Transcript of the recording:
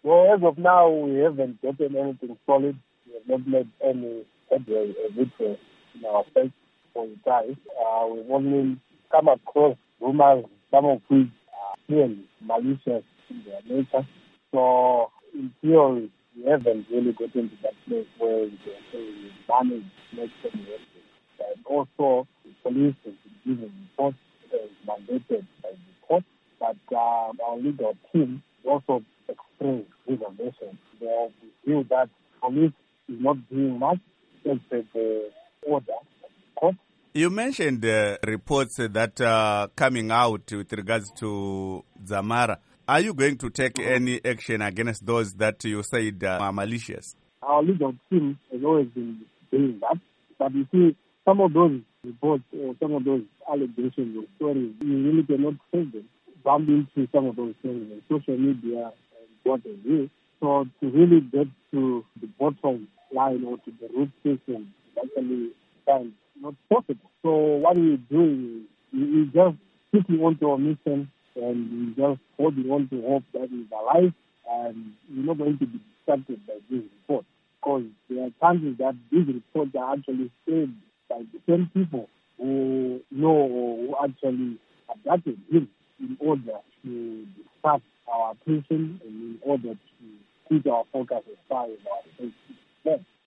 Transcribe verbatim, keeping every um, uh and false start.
Well, as of now, we haven't gotten anything solid. We have not made any headway with uh, in our search for the guys. Uh, we've only come across rumors, some of which are clearly malicious in their nature. So, in theory, we haven't really gotten to that place where we can say we manage to make some headway. And also, the police have been given reports as mandated by the court, but uh, our legal team also expressed reservation. They feel that police is not doing much except the order of the court. You mentioned uh, reports that are coming out with regards to Dzamara. Are you going to take mm-hmm. any action against those that you said uh, are malicious? Our legal team has always been doing that. But you see, some of those reports or some of those allegations or stories, you really cannot take them. Bump into some of those things on social media and what they do. So to really get to the bottom line or to the root system is actually kind not possible. So what we're doing is we just sticking onto our mission and we just holding on to hope that is alive, and we're not going to be distracted by these reports, because there are chances that these reports are actually said by the same people who know or who actually abducted him, in order to distract our attention and in order to keep our focus as far as our safety.